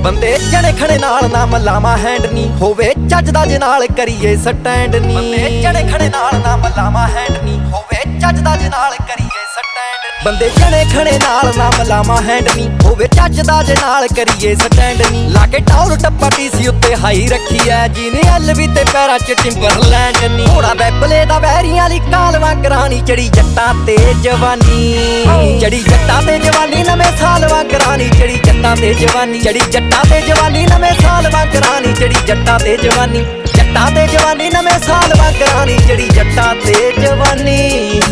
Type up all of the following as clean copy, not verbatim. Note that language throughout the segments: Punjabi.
ਬੰਦੇ ਜਣੇ ਖਣੇ ਨਾਲ ਨਾ ਮਲਾਵਾ ਹੈਂਡ ਨੀ ਹੋਵੇ ਚੱਜ ਦਾ ਜੇ ਨਾਲ ਕਰੀਏ ਸਟੈਂਡ ਨੀ ਬੰਦੇ ਜਣੇ ਖਣੇ ਨਾਲ ਨਾ ਮਲਾਵਾ ਹੈਂਡ ਨੀ ਹੋਵੇ ਚੱਜ ਦਾ ਜੇ ਨਾਲ ਕਰੀਏ ਸਟੈਂਡ ਬੰਦੇ ਜਣੇ ਖਣੇ ਨਾਲ ਨਾ ਮਲਾਵਾ ਹੈਂਡ ਨੀ ਹੋਵੇ ਚੱਜ ਦਾ ਜੇ ਨਾਲ ਕਰੀਏ ਸਟੈਂਡ ਨੀ ਲਾ ਕੇ ਟੌਰ ਟੱਪਾ ਟੀਸੀ ਉੱਤੇ ਹਾਈ ਰੱਖੀ ਐ ਜਿਹਨੇ ਐਲਵੀ ਤੇ ਪੈਰਾਂ 'ਚ ਟਿੰਬਰਲੈਂਡ ਨੀ ਘੋੜਾ ਬੈਬਲੇ ਦਾ ਵੈਰੀਆਂ ਲਈ ਕਾਲਵਾ ਕਰਾਣੀ ਚੜੀ ਜੱਟਾਂ ਤੇ ਜਵਾਨੀ ਚੜੀ ਜੱਟਾਂ ਤੇ ਜਵਾਨੀ ਨਵੇਂ ਸਾਲ ਵਾਂਗਰਾਨੀ ਚੜੀ ਜੱਟਾਂ ਤੇ ਜਵਾਨੀ ਚੜੀ ਜੱਟਾਂ ਤੇ ਜਵਾਨੀ ਨਵੇਂ ਸਾਲ ਵਾਂਗਰਾਨੀ ਚੜੀ ਜੱਟਾਂ ਤੇ ਜਵਾਨੀ ਜੱਟਾਂ ਤੇ ਜਵਾਨੀ ਨਵੇਂ ਸਾਲ ਵਾਂਗਰਾਨੀ ਚੜੀ ਜੱਟਾਂ ਤੇ ਜਵਾਨੀ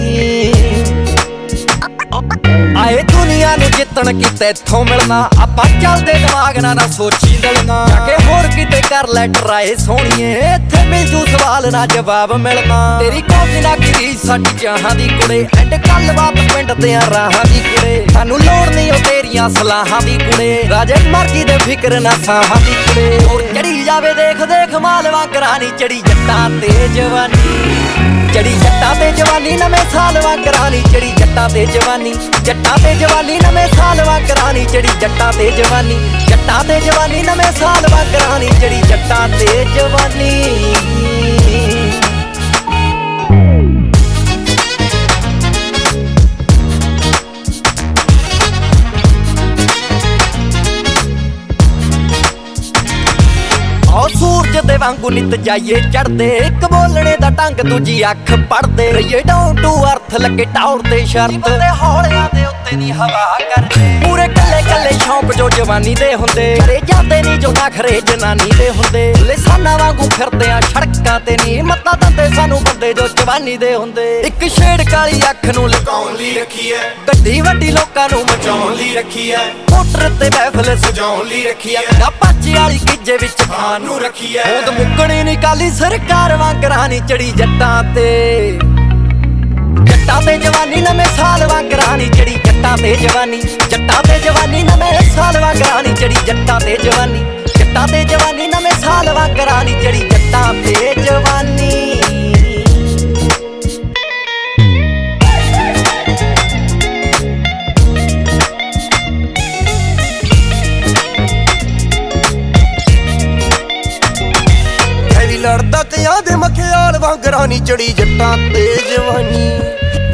ਆਏ ਦੁਨੀਆ ਨੂੰ ਜਿੱਤਣ ਕਿਤੇ ਇੱਥੋਂ ਮਿਲਣਾ ਆਪਾਂ ਚੱਲਦੇ ਦਿਮਾਗ ਨਾਲ ਨਾ ਸੋਚੀ ਦਲਣਾ ਜਾ ਕੇ ਹੋਰ ਕਿਤੇ ਕਰ ਲੈ ਟਰਾਏ ਸੋਹਣੀਏ ਇੱਥੇ ਮਿਲ ਜੂ ਸਵਾਲ ਨਾ ਜਵਾਬ ਮਿਲਣਾ ਤੇਰੀ ਕੋਈ ਨਾ ਕੀ ਸਾਡੀ ਚਾਹਾਂ ਦੀ ਕੁੜੇ ਐਂਡ ਗੱਲਬਾਤ ਪਿੰਡ ਤੇ ਰਾਹਾਂ ਦੀ ਕੁੜੇ ਸਾਨੂੰ ਲੋੜ ਨਹੀਂ ਉਹ ਤੇਰੀਆਂ ਸਲਾਹਾਂ ਦੀ ਕੁੜੇ ਰਾਜੇ ਮਰਜੀ ਦੇ ਫਿਕਰ ਨਾ ਸਾਹਾਂ ਦੀ ਕੁੜੇ ਹੋਰ ਚੜੀ ਜਾਵੇ ਦੇਖ ਦੇਖ ਮਾਲ ਵਾਂਗਰਾਨੀ ਚੜੀ ਜੱਟਾਂ ਤੇ ਜਵਾਨੀ ਚੜੀ ਜੱਟਾਂ ਤੇ ਜਵਾਨੀ ਨਵੇਂ ਸਾਲ ਵਾਂਗਰਾਨੀ ਚੜੀ ਜੱਟਾਂ ਤੇ ਜਵਾਨੀ ਜੱਟਾਂ ਤੇ ਜਵਾਨੀ ਨਵੇਂ ਸਾਲ ਵਾਂਗਰਾਨੀ ਚੜੀ ਜੱਟਾਂ ਤੇ ਜਵਾਨੀ ਜੱਟਾਂ ਤੇ ਜਵਾਨੀ ਨਵੇਂ ਸਾਲ ਵਾਂਗਰਾਨੀ ਚੜੀ ਜੱਟਾਂ ਤੇ ਜਵਾਨੀ ਸੂਰਜ ਦੇ ਵਾਂਗੂ ਨਿਤ ਜਾਈਏ ਚੜਦੇ ਇੱਕ ਬੋਲਣੇ ਦਾ ਢੰਗ ਦੂਜੀ ਅੱਖ ਪੜਦੇ ਰਹੀਏ ਡਾਊਨ ਟੂ ਅਰਥ ਲੱਗੇ ਟਾਉਰ ਤੇ ਸ਼ਰਤ ਬੰਦੇ ਹੌਲਿਆਂ ਦੇ ਉੱਤੇ ਨਹੀਂ ਹਵਾ ਕਰਦੇ ਪੂਰੇ ਕੱਲੇ ਕੱਲੇ ਸ਼ੌਂਕ ਜੋ ਜਵਾਨੀ ਦੇ ਹੁੰਦੇ ਕਰੇ ਜਾਂਦੇ ਨਹੀਂ ਜੋ ਨਖਰੇ ਜਨਾਨੀ ਦੇ ਹੁੰਦੇ ਲਿਸਾਨਾ ਵਾਂਗੂ ਫਿਰਦੇ ਆ ਸੜਕਾਂ ਤੇ ਨਹੀਂ ਮੱਤਾ ਦੰਦੇ ਸਾਨੂੰ ਬੰਦੇ ਜੋ ਜਵਾਨੀ ਦੇ ਹੁੰਦੇ ਇੱਕ ਛੇੜ ਕਾਲੀ ਅੱਖ ਨੂੰ ਲਗਾਉਣ ਲਈ ਰੱਖੀ ਐ ਗੱਡੀ ਵੱਡੀ ਲੋਕਾਂ ਨੂੰ ਮਚਾਉਣ ਲਈ ਰੱਖੀ ਐ ਮੋਟਰ ਤੇ ਮਹਿਫਲ ਸਜਾਉਣ ਲਈ ਰੱਖੀ ਐ ਪਾਚੀ ਵਾਲੀ ਕਿੱਜੇ ਵਿੱਚ ਖਾਣ ਨੂੰ ਰੱਖੀ ਐ ਹੋਂਦ ਮੁੱਕਣੀ ਨੀ ਕਾਲੀ ਸਰਕਾਰ ਵਾਂਗਰਾਨੀ ਚੜੀ ਜੱਟਾਂ ਤੇ ਜਵਾਨੀ ਨਵੇਂ ਸਾਲ ਵਾਂਗਰਾਨੀ ਚੜੀ ਜੱਟਾਂ ਤੇ ਜਵਾਨੀ ਜੱਟਾਂ ਤੇ ਜਵਾਨੀ ਨਵੇਂ ਸਾਲ ਵਾਂਗਰਾਨੀ ਚੜੀ ਜੱਟਾਂ ਤੇ ਜਵਾਨੀ ਜੱਟਾਂ ਤੇ ਜਵਾਨੀ ਨਵੇਂ ਸਾਲ ਵਾਂਗਰਾਨੀ ਚੜੀ ਜੱਟਾਂ ਤੇ ਜਵਾਨੀ ਲੜਦਾ ਕਿਆਂ ਦੇ ਮਖਿਆਲ ਵਾਂਗਰਾਨੀ ਚੜੀ ਜੱਟਾਂ ਤੇ ਜਵਾਨੀ